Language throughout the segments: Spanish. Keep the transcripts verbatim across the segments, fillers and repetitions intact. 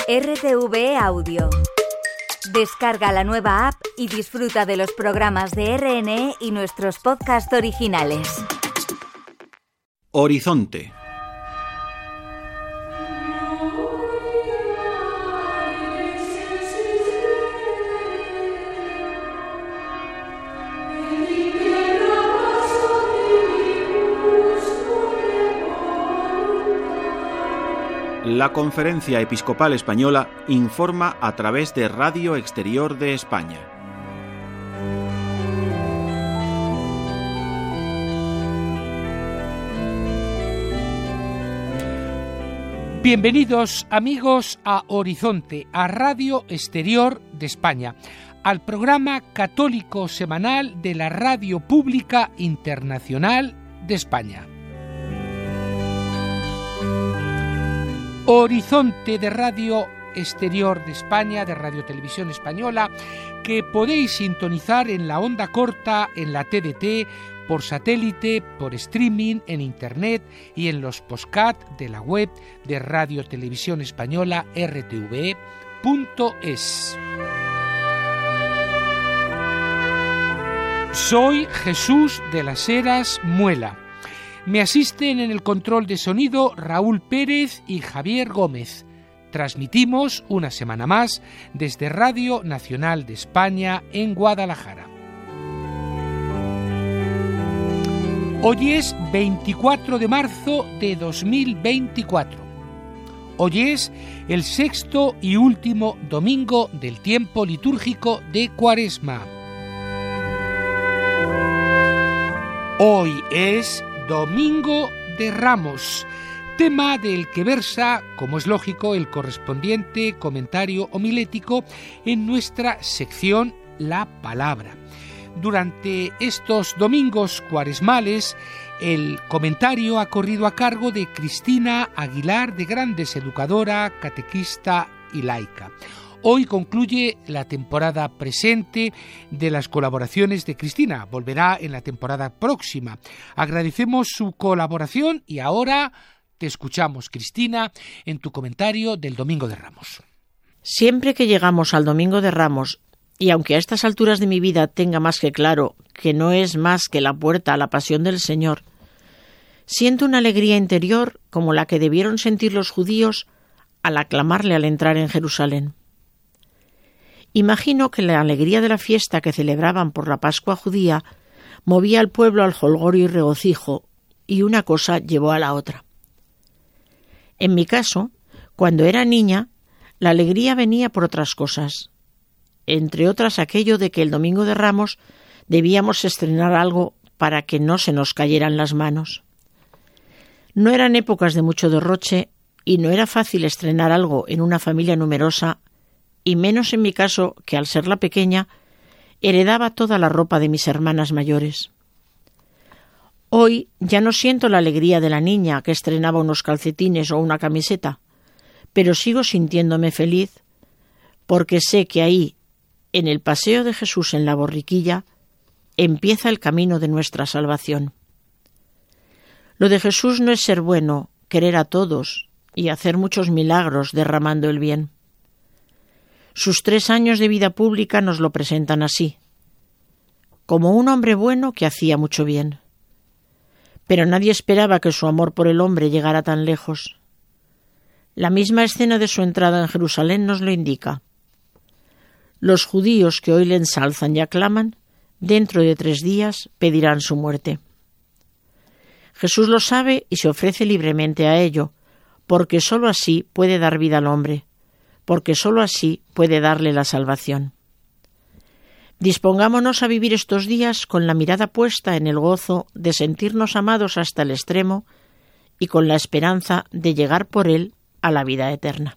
R T V E Audio. Descarga la nueva app y disfruta de los programas de R N E y nuestros podcasts originales. Horizonte. La Conferencia Episcopal Española informa a través de Radio Exterior de España. Bienvenidos, amigos, a Horizonte, a Radio Exterior de España, al programa católico semanal de la Radio Pública Internacional de España. Horizonte de Radio Exterior de España, de Radio Televisión Española, que podéis sintonizar en la onda corta, en la T D T, por satélite, por streaming, en internet y en los podcast de la web de Radio Televisión Española R T V E punto es. Soy Jesús de las Heras Muela. Me asisten en el control de sonido Raúl Pérez y Javier Gómez. Transmitimos una semana más desde Radio Nacional de España en Guadalajara. Hoy es veinticuatro de marzo de dos mil veinticuatro. Hoy es el sexto y último domingo del tiempo litúrgico de Cuaresma. Hoy es Domingo de Ramos, tema del que versa, como es lógico, el correspondiente comentario homilético en nuestra sección La Palabra. Durante estos domingos cuaresmales, el comentario ha corrido a cargo de Cristina Aguilar de Grandes, educadora, catequista y laica. Hoy concluye la temporada presente de las colaboraciones de Cristina. Volverá en la temporada próxima. Agradecemos su colaboración y ahora te escuchamos, Cristina, en tu comentario del Domingo de Ramos. Siempre que llegamos al Domingo de Ramos, y aunque a estas alturas de mi vida tenga más que claro que no es más que la puerta a la pasión del Señor, siento una alegría interior como la que debieron sentir los judíos al aclamarle al entrar en Jerusalén. Imagino que la alegría de la fiesta que celebraban por la Pascua judía movía al pueblo al jolgorio y regocijo, y una cosa llevó a la otra. En mi caso, cuando era niña, la alegría venía por otras cosas, entre otras aquello de que el Domingo de Ramos debíamos estrenar algo para que no se nos cayeran las manos. No eran épocas de mucho derroche y no era fácil estrenar algo en una familia numerosa, y menos en mi caso, que al ser la pequeña, heredaba toda la ropa de mis hermanas mayores. Hoy ya no siento la alegría de la niña que estrenaba unos calcetines o una camiseta, pero sigo sintiéndome feliz, porque sé que ahí, en el paseo de Jesús en la borriquilla, empieza el camino de nuestra salvación. Lo de Jesús no es ser bueno, querer a todos y hacer muchos milagros derramando el bien. Sus tres años de vida pública nos lo presentan así, como un hombre bueno que hacía mucho bien. Pero nadie esperaba que su amor por el hombre llegara tan lejos. La misma escena de su entrada en Jerusalén nos lo indica. Los judíos que hoy le ensalzan y aclaman, dentro de tres días pedirán su muerte. Jesús lo sabe y se ofrece libremente a ello, porque sólo así puede dar vida al hombre, porque sólo así puede darle la salvación. Dispongámonos a vivir estos días con la mirada puesta en el gozo de sentirnos amados hasta el extremo y con la esperanza de llegar por él a la vida eterna.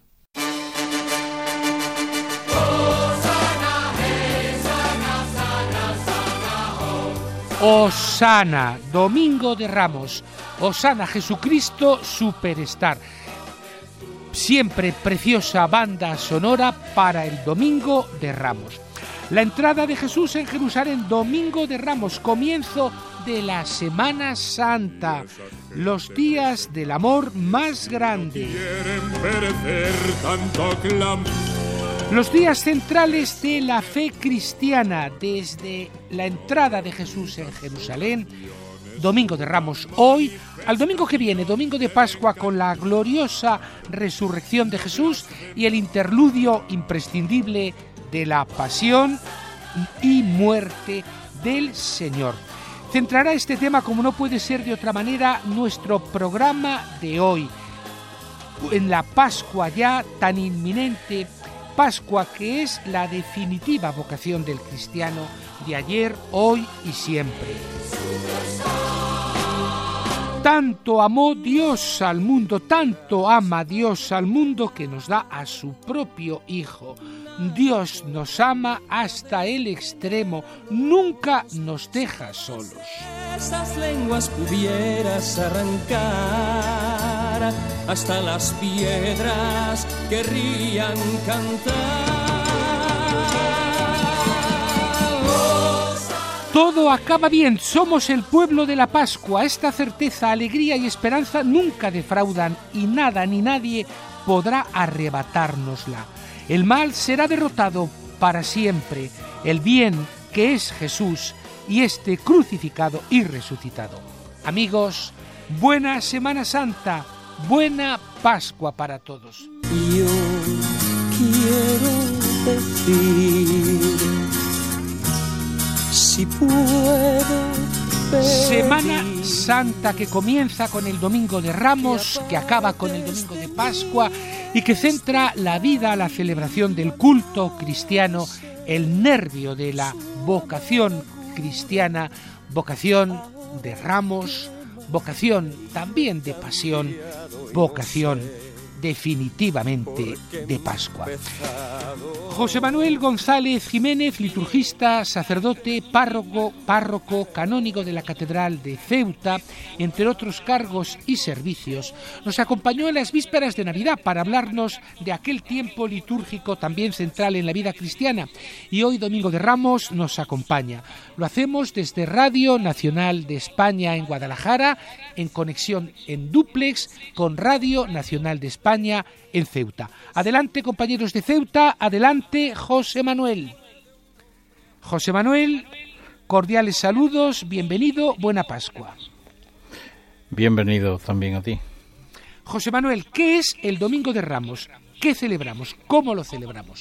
Hosana, Domingo de Ramos. Hosana, Jesucristo Superstar. Siempre preciosa banda sonora para el Domingo de Ramos. La entrada de Jesús en Jerusalén, Domingo de Ramos, comienzo de la Semana Santa, los días del amor más grande. Los días centrales de la fe cristiana, desde la entrada de Jesús en Jerusalén, Domingo de Ramos hoy, al domingo que viene, domingo de Pascua, con la gloriosa resurrección de Jesús y el interludio imprescindible de la pasión y muerte del Señor. Centrará este tema, como no puede ser de otra manera, nuestro programa de hoy, en la Pascua ya tan inminente, Pascua que es la definitiva vocación del cristiano de ayer, hoy y siempre. Tanto amó Dios al mundo, tanto ama Dios al mundo que nos da a su propio Hijo. Dios nos ama hasta el extremo, nunca nos deja solos. Esas lenguas pudieras arrancar, hasta las piedras querrían cantar. Todo acaba bien, somos el pueblo de la Pascua. Esta certeza, alegría y esperanza nunca defraudan y nada ni nadie podrá arrebatárnosla. El mal será derrotado para siempre, el bien que es Jesús y este crucificado y resucitado. Amigos, buena Semana Santa, buena Pascua para todos. Yo quiero decir, si puedo pedir. Semana Santa que comienza con el Domingo de Ramos, que acaba con el Domingo de Pascua y que centra la vida, la celebración del culto cristiano, el nervio de la vocación cristiana, vocación de ramos, vocación también de pasión, vocación definitivamente de Pascua. José Manuel González Jiménez, liturgista, sacerdote, párroco, párroco, canónigo de la Catedral de Ceuta, entre otros cargos y servicios, nos acompañó en las vísperas de Navidad para hablarnos de aquel tiempo litúrgico también central en la vida cristiana, y hoy, Domingo de Ramos, nos acompaña. Lo hacemos desde Radio Nacional de España en Guadalajara, en conexión en dúplex con Radio Nacional de España en Ceuta. Adelante, compañeros de Ceuta, adelante, José Manuel. José Manuel, cordiales saludos, bienvenido, buena Pascua. Bienvenido también a ti. José Manuel, ¿qué es el Domingo de Ramos? ¿Qué celebramos? ¿Cómo lo celebramos?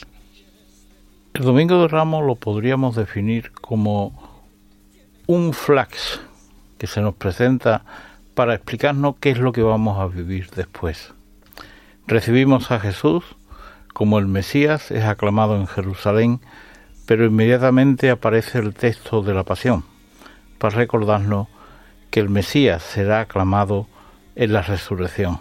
El Domingo de Ramos lo podríamos definir como un flash que se nos presenta para explicarnos qué es lo que vamos a vivir después. Recibimos a Jesús como el Mesías, es aclamado en Jerusalén, pero inmediatamente aparece el texto de la Pasión, para recordarnos que el Mesías será aclamado en la resurrección.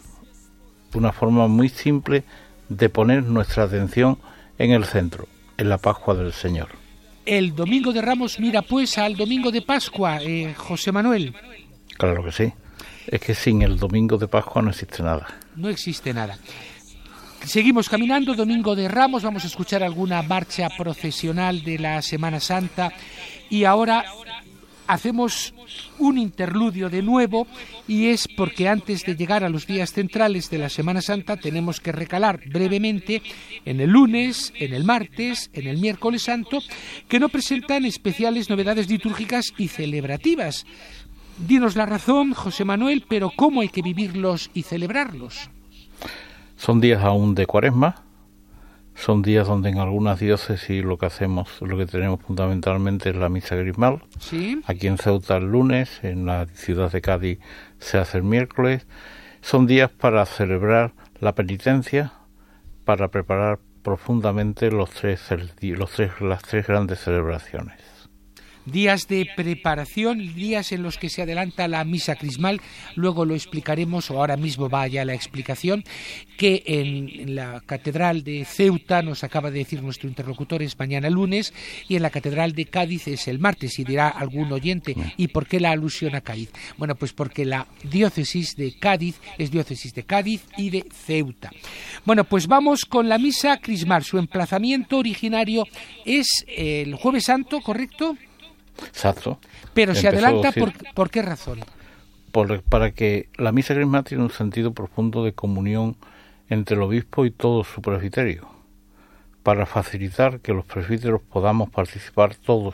Una forma muy simple de poner nuestra atención en el centro, en la Pascua del Señor. El Domingo de Ramos mira pues al Domingo de Pascua, eh, José Manuel. Claro que sí. Es que sin el Domingo de Pascua no existe nada. No existe nada. Seguimos caminando, Domingo de Ramos, vamos a escuchar alguna marcha procesional de la Semana Santa y ahora hacemos un interludio de nuevo, y es porque antes de llegar a los días centrales de la Semana Santa tenemos que recalar brevemente en el lunes, en el martes, en el miércoles santo, que no presentan especiales novedades litúrgicas y celebrativas. Dinos la razón, José Manuel, pero ¿cómo hay que vivirlos y celebrarlos? Son días aún de Cuaresma, son días donde en algunas diócesis lo que hacemos, lo que tenemos fundamentalmente es la misa crismal. ¿Sí? Aquí en Ceuta el lunes, en la ciudad de Cádiz se hace el miércoles. Son días para celebrar la penitencia, para preparar profundamente los tres, los tres, las tres grandes celebraciones. Días de preparación, días en los que se adelanta la misa crismal, luego lo explicaremos, o ahora mismo va ya la explicación, que en la Catedral de Ceuta, nos acaba de decir nuestro interlocutor, es mañana lunes, y en la Catedral de Cádiz es el martes, y dirá algún oyente, ¿y por qué la alusión a Cádiz? Bueno, pues porque la diócesis de Cádiz es diócesis de Cádiz y de Ceuta. Bueno, pues vamos con la misa crismal, su emplazamiento originario es el Jueves Santo, ¿correcto? Exacto. Pero se Empezó adelanta, decir, por, ¿por qué razón? Por, para que la misa crismal tiene un sentido profundo de comunión entre el obispo y todo su presbiterio, para facilitar que los presbíteros podamos participar todos.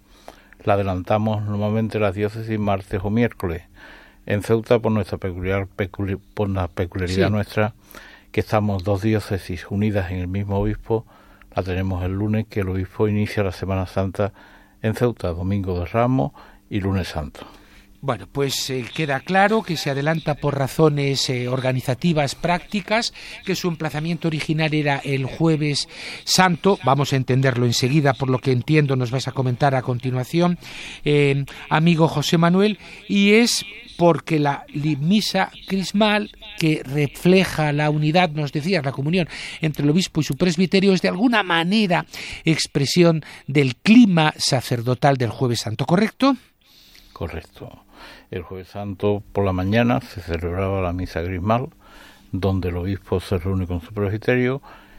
La adelantamos normalmente las diócesis martes o miércoles. En Ceuta, por nuestra peculiar peculi, por la peculiaridad sí. nuestra, que estamos dos diócesis unidas en el mismo obispo, la tenemos el lunes, que el obispo inicia la Semana Santa en Ceuta, Domingo de Ramos y Lunes Santo. Bueno, pues eh, queda claro que se adelanta por razones eh, organizativas prácticas, que su emplazamiento original era el Jueves Santo, vamos a entenderlo enseguida, por lo que entiendo nos vas a comentar a continuación, eh, amigo José Manuel, y es porque la misa crismal, que refleja la unidad, nos decías, la comunión entre el obispo y su presbiterio, es de alguna manera expresión del clima sacerdotal del Jueves Santo, ¿correcto? Correcto. El Jueves Santo por la mañana se celebraba la misa crismal, donde el obispo se reúne con su presbiterio,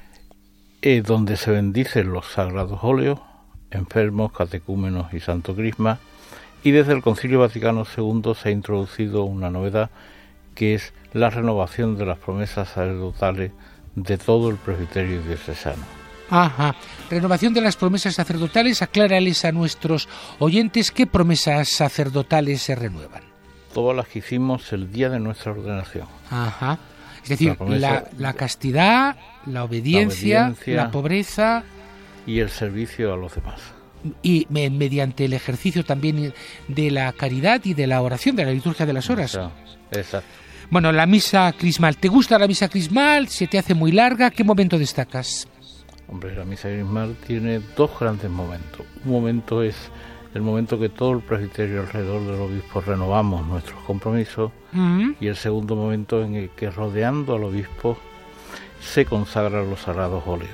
eh, donde se bendicen los sagrados óleos, enfermos, catecúmenos y santo crisma, y desde el Concilio Vaticano segundo se ha introducido una novedad, que es la renovación de las promesas sacerdotales de todo el presbiterio diocesano. Ajá. Renovación de las promesas sacerdotales. Aclárales a nuestros oyentes qué promesas sacerdotales se renuevan. Todas las que hicimos el día de nuestra ordenación. Ajá. Es decir, la, promesa, la, la castidad, la obediencia, la obediencia, la pobreza y el servicio a los demás. Y me, mediante el ejercicio también de la caridad y de la oración, de la liturgia de las horas. Exacto. Exacto. Bueno, la misa crismal. ¿Te gusta la misa crismal? ¿Se te hace muy larga? ¿Qué momento destacas? Hombre, la misa crismal tiene dos grandes momentos. Un momento es el momento que todo el presbiterio alrededor del obispo renovamos nuestros compromisos, uh-huh. y el segundo momento en el que, rodeando al obispo, se consagran los sagrados óleos.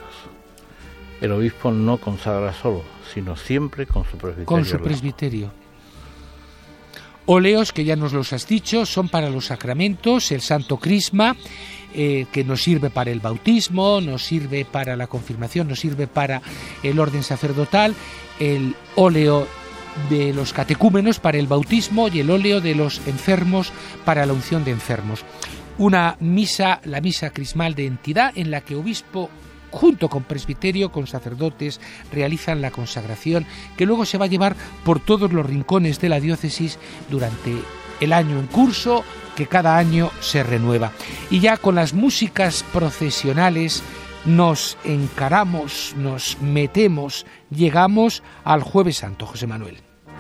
El obispo no consagra solo, sino siempre con su presbiterio. Con su presbiterio. Óleos, que ya nos los has dicho, son para los sacramentos, el santo crisma, Eh, que nos sirve para el bautismo, nos sirve para la confirmación, nos sirve para el orden sacerdotal, el óleo de los catecúmenos para el bautismo y el óleo de los enfermos para la unción de enfermos. Una misa, la misa crismal de entidad, en la que obispo junto con presbiterio, con sacerdotes, realizan la consagración, que luego se va a llevar por todos los rincones de la diócesis durante el año en curso, que cada año se renueva. Y ya con las músicas procesionales nos encaramos, nos metemos, llegamos al Jueves Santo, José Manuel.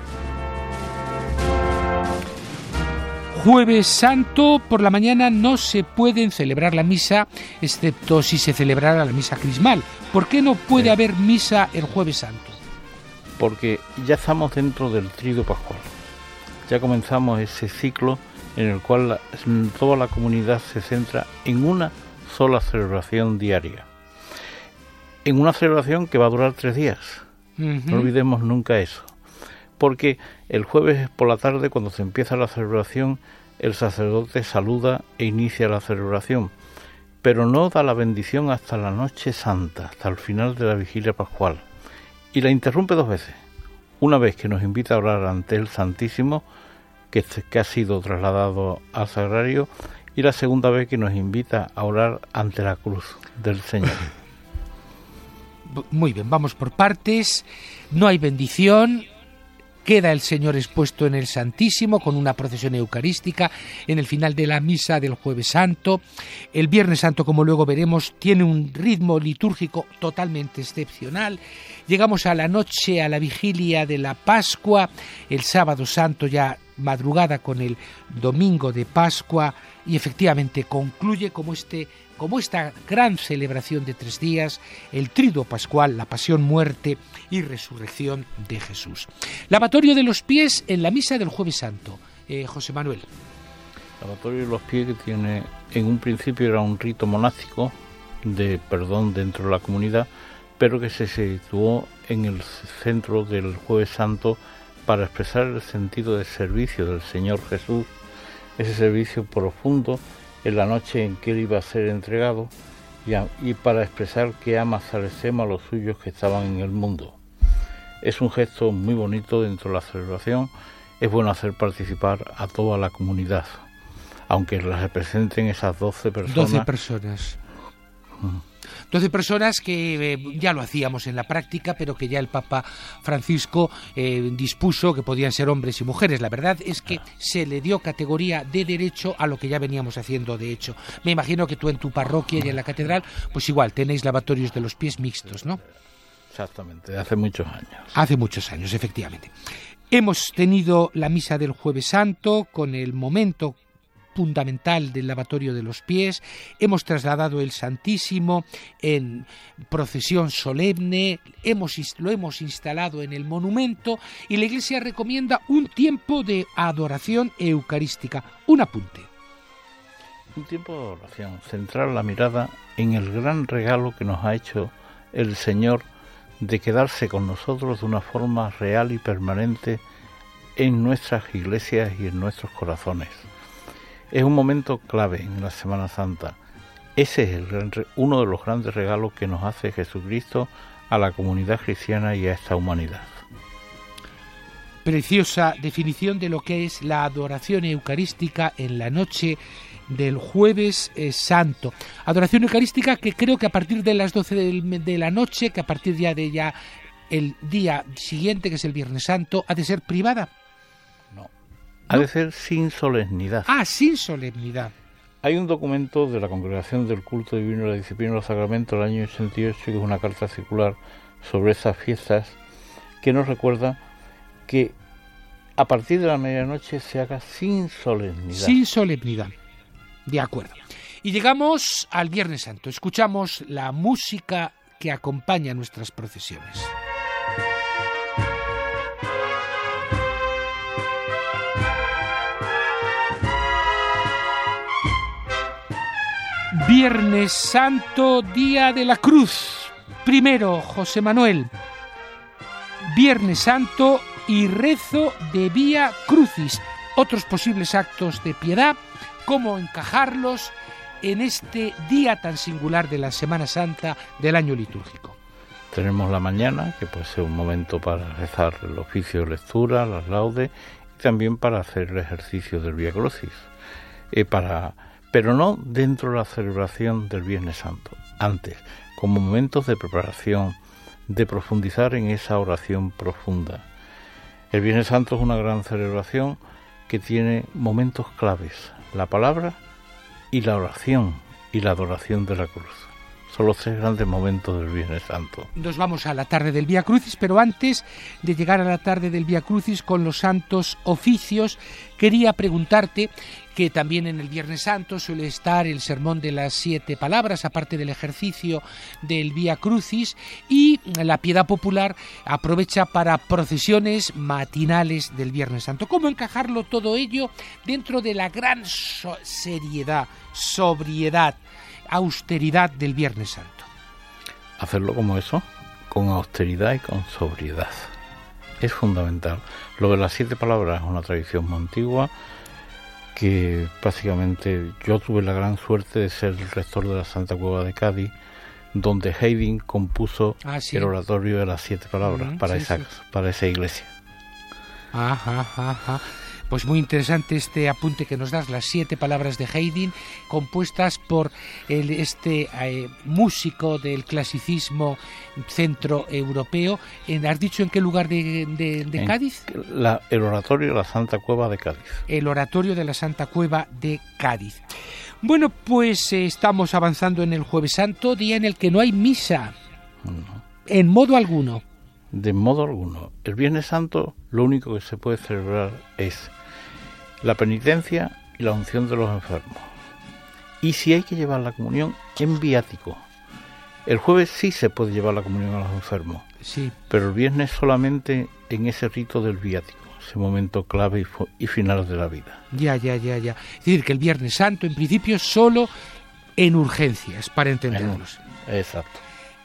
Jueves Santo, por la mañana no se pueden celebrar la misa, excepto si se celebrara la misa crismal. ¿Por qué no puede sí. haber misa el Jueves Santo? Porque ya estamos dentro del Tríodo Pascual. Ya comenzamos ese ciclo en el cual la, toda la comunidad se centra en una sola celebración diaria. En una celebración que va a durar tres días. Uh-huh. No olvidemos nunca eso. Porque el jueves por la tarde, cuando se empieza la celebración, el sacerdote saluda e inicia la celebración, pero no da la bendición hasta la noche santa, hasta el final de la vigilia pascual. Y la interrumpe dos veces. Una vez que nos invita a orar ante el Santísimo, que, que ha sido trasladado al sagrario, y la segunda vez que nos invita a orar ante la cruz del Señor. Muy bien, vamos por partes. No hay bendición. Queda el Señor expuesto en el Santísimo con una procesión eucarística en el final de la misa del Jueves Santo. El Viernes Santo, como luego veremos, tiene un ritmo litúrgico totalmente excepcional. Llegamos a la noche, a la vigilia de la Pascua, el Sábado Santo ya madrugada con el Domingo de Pascua, y efectivamente concluye como este como esta gran celebración de tres días, el Tríodo Pascual, la pasión, muerte y resurrección de Jesús. Lavatorio de los pies en la misa del Jueves Santo. Eh, José Manuel. Lavatorio de los pies, que tiene, en un principio era un rito monástico de perdón dentro de la comunidad, pero que se situó en el centro del Jueves Santo para expresar el sentido de servicio del Señor Jesús, ese servicio profundo en la noche en que Él iba a ser entregado, y, a, y para expresar que ama hasta el extremo a los suyos que estaban en el mundo. Es un gesto muy bonito dentro de la celebración. Es bueno hacer participar a toda la comunidad, aunque las representen esas doce personas. doce personas. doce personas que eh, ya lo hacíamos en la práctica, pero que ya el Papa Francisco eh, dispuso que podían ser hombres y mujeres. La verdad es que se le dio categoría de derecho a lo que ya veníamos haciendo de hecho. Me imagino que tú en tu parroquia y en la catedral, pues igual, tenéis lavatorios de los pies mixtos, ¿no? Exactamente, hace muchos años. Hace muchos años, efectivamente. Hemos tenido la misa del Jueves Santo con el momento fundamental del lavatorio de los pies. Hemos trasladado el Santísimo en procesión solemne, hemos, lo hemos instalado en el monumento y la Iglesia recomienda un tiempo de adoración eucarística. Un apunte. Un tiempo de adoración, centrar la mirada en el gran regalo que nos ha hecho el Señor de quedarse con nosotros de una forma real y permanente en nuestras iglesias y en nuestros corazones. Es un momento clave en la Semana Santa. Ese es el gran, uno de los grandes regalos que nos hace Jesucristo a la comunidad cristiana y a esta humanidad. Preciosa definición de lo que es la adoración eucarística en la noche del Jueves eh, Santo. Adoración eucarística que creo que a partir de las doce del, de la noche, que a partir ya de ya el día siguiente, que es el Viernes Santo, ha de ser privada. No, ha ¿No? de ser sin solemnidad. Ah, sin solemnidad. Hay un documento de la Congregación del Culto Divino y la Disciplina de los Sacramentos del año ochenta y ocho, que es una carta circular sobre esas fiestas, que nos recuerda que a partir de la medianoche se haga sin solemnidad. Sin solemnidad. De acuerdo. Y llegamos al Viernes Santo. Escuchamos la música que acompaña nuestras procesiones. Viernes Santo, Día de la Cruz. Primero, José Manuel. Viernes Santo y rezo de Vía Crucis. Otros posibles actos de piedad, cómo encajarlos en este día tan singular de la Semana Santa del año litúrgico. Tenemos la mañana, que puede ser un momento para rezar el oficio de lectura, las laudes, y también para hacer el ejercicio del Vía Crucis, eh, para, pero no dentro de la celebración del Viernes Santo, antes, como momentos de preparación, de profundizar en esa oración profunda. El Viernes Santo es una gran celebración que tiene momentos claves: la palabra y la oración y la adoración de la cruz. Son los tres grandes momentos del Viernes Santo. Nos vamos a la tarde del Vía Crucis, pero antes de llegar a la tarde del Vía Crucis con los santos oficios, quería preguntarte que también en el Viernes Santo suele estar el sermón de las siete palabras, aparte del ejercicio del Vía Crucis, y la piedad popular aprovecha para procesiones matinales del Viernes Santo. ¿Cómo encajarlo todo ello dentro de la gran so- seriedad, sobriedad, austeridad del Viernes Santo? Hacerlo como eso, con austeridad y con sobriedad. Es fundamental. Lo de las siete palabras es una tradición muy antigua, que prácticamente yo tuve la gran suerte de ser el rector de la Santa Cueva de Cádiz, donde Haydn compuso ah, sí. el oratorio de las siete palabras uh-huh, para, sí, esa, sí. para esa iglesia. Ajá, ajá. Pues muy interesante este apunte que nos das, las siete palabras de Haydn, compuestas por el, este eh, músico del clasicismo centroeuropeo. ¿Has dicho en qué lugar de, de, de Cádiz? La, el oratorio de la Santa Cueva de Cádiz. El oratorio de la Santa Cueva de Cádiz. Bueno, pues eh, estamos avanzando en el Jueves Santo, día en el que no hay misa, no. en modo alguno. De modo alguno. El Viernes Santo lo único que se puede celebrar es la penitencia y la unción de los enfermos. Y si hay que llevar la comunión, en viático. El jueves sí se puede llevar la comunión a los enfermos, sí. pero el viernes solamente en ese rito del viático, ese momento clave y, fo- y final de la vida. Ya, ya, ya, ya. Es decir, que el Viernes Santo en principio solo en urgencias, para entenderlos. En, exacto.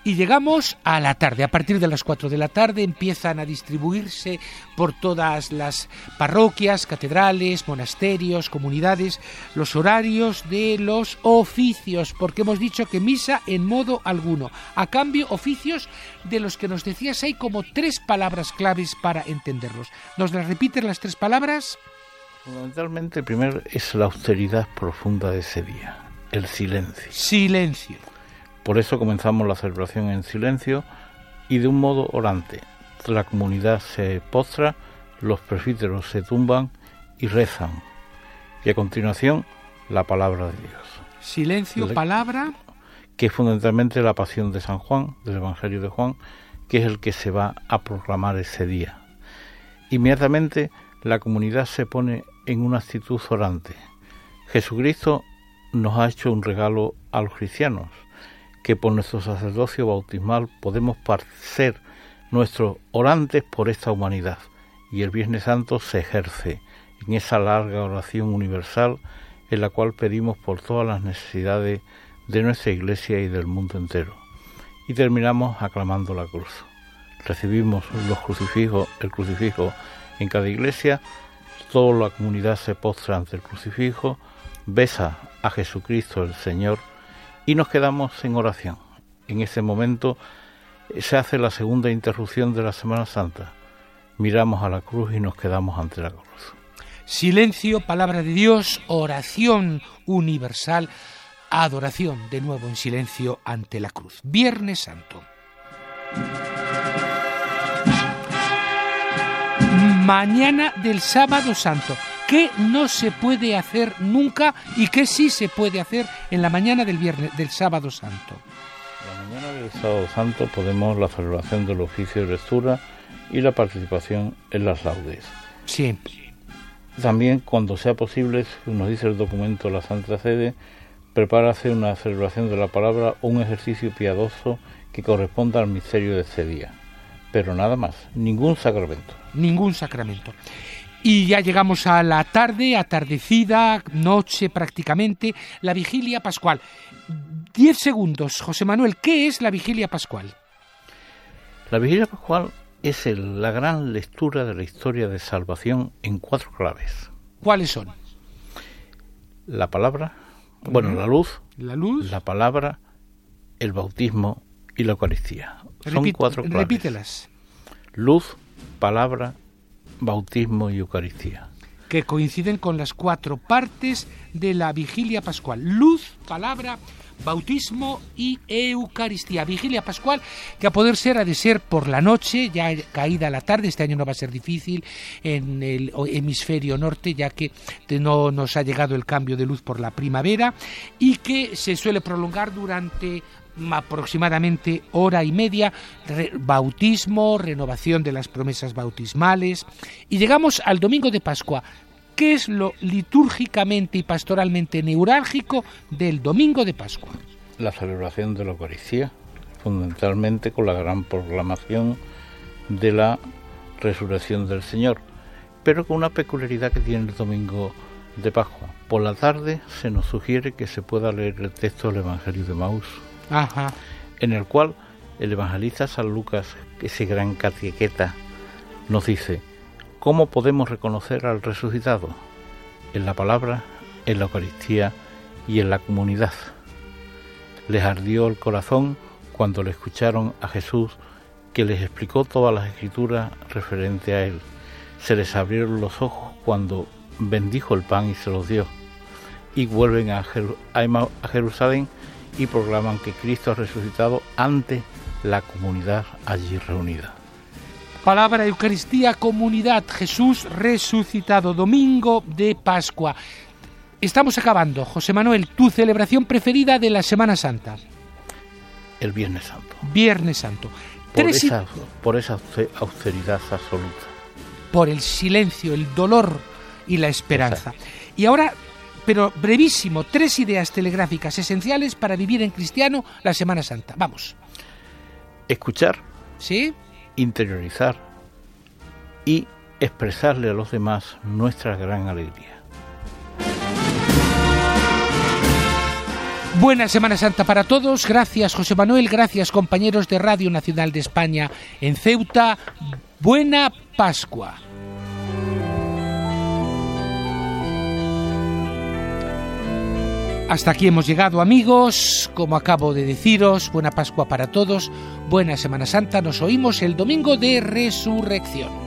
Y llegamos a la tarde. A partir de las cuatro de la tarde empiezan a distribuirse por todas las parroquias, catedrales, monasterios, comunidades, los horarios de los oficios, porque hemos dicho que misa en modo alguno. A cambio, oficios de los que nos decías hay como tres palabras claves para entenderlos. ¿Nos las repites las tres palabras? Fundamentalmente, el primero es la austeridad profunda de ese día, el silencio. Silencio. Por eso comenzamos la celebración en silencio y de un modo orante. La comunidad se postra, los presbíteros se tumban y rezan. Y a continuación, la palabra de Dios. Silencio, palabra. Que es fundamentalmente la pasión de San Juan, del Evangelio de Juan, que es el que se va a proclamar ese día. Inmediatamente la comunidad se pone en una actitud orante. Jesucristo nos ha hecho un regalo a los cristianos, que por nuestro sacerdocio bautismal podemos ser nuestros orantes por esta humanidad, y el Viernes Santo se ejerce en esa larga oración universal en la cual pedimos por todas las necesidades de nuestra Iglesia y del mundo entero. Y terminamos aclamando la cruz. Recibimos los crucifijos, el crucifijo en cada iglesia, toda la comunidad se postra ante el crucifijo, besa a Jesucristo el Señor, y nos quedamos en oración. En ese momento se hace la segunda interrupción de la Semana Santa. Miramos a la cruz y nos quedamos ante la cruz. Silencio, palabra de Dios, oración universal, adoración de nuevo en silencio ante la cruz. Viernes Santo. Mañana del Sábado Santo. ¿Qué no se puede hacer nunca y qué sí se puede hacer en la mañana del viernes del Sábado Santo? La mañana del Sábado Santo podemos la celebración del oficio de lectura y la participación en las laudes. Sí. También, cuando sea posible, nos dice el documento de la Santa Sede, prepara hacer una celebración de la palabra o un ejercicio piadoso que corresponda al misterio de este día. Pero nada más, ningún sacramento. Ningún sacramento. Y ya llegamos a la tarde, atardecida, noche prácticamente, la Vigilia Pascual. Diez segundos, José Manuel, ¿qué es la Vigilia Pascual? La Vigilia Pascual es el, la gran lectura de la historia de salvación en cuatro claves. ¿Cuáles son? La palabra, bueno, la luz, la luz, la palabra, el bautismo y la Eucaristía. Son Repite, cuatro claves. Repítelas. Luz, palabra, bautismo y Eucaristía. Que coinciden con las cuatro partes de la Vigilia Pascual. Luz, palabra, bautismo y Eucaristía. Vigilia Pascual, que a poder ser ha de ser por la noche, ya caída la tarde. Este año no va a ser difícil en el hemisferio norte, ya que no nos ha llegado el cambio de luz por la primavera, y que se suele prolongar durante aproximadamente hora y media, re, bautismo, renovación de las promesas bautismales, y llegamos al domingo de Pascua. ¿Qué es lo litúrgicamente y pastoralmente neurálgico del domingo de Pascua? La celebración de la Eucaristía, fundamentalmente con la gran proclamación de la resurrección del Señor, pero con una peculiaridad que tiene el domingo de Pascua. Por la tarde se nos sugiere que se pueda leer el texto del Evangelio de Maús, Ajá. en el cual el evangelista San Lucas, ese gran catequeta, nos dice: ¿cómo podemos reconocer al resucitado? En la palabra, en la Eucaristía y en la comunidad. Les ardió el corazón cuando le escucharon a Jesús, que les explicó todas las escrituras referente a él. Se les abrieron los ojos cuando bendijo el pan y se los dio. Y vuelven a, Jer- a Jerusalén y proclaman que Cristo ha resucitado ante la comunidad allí reunida. Palabra, Eucaristía, comunidad, Jesús resucitado, domingo de Pascua. Estamos acabando. José Manuel, tu celebración preferida de la Semana Santa. El Viernes Santo. Viernes Santo. Por, Tres esa, por esa austeridad absoluta. Por el silencio, el dolor y la esperanza. Exacto. Y ahora, pero brevísimo, tres ideas telegráficas esenciales para vivir en cristiano la Semana Santa. Vamos. Escuchar. ¿Sí? Interiorizar y expresarle a los demás nuestra gran alegría. Buena Semana Santa para todos. Gracias, José Manuel. Gracias, compañeros de Radio Nacional de España en Ceuta. Buena Pascua. Hasta aquí hemos llegado, amigos. Como acabo de deciros, buena Pascua para todos. Buena Semana Santa. Nos oímos el domingo de Resurrección.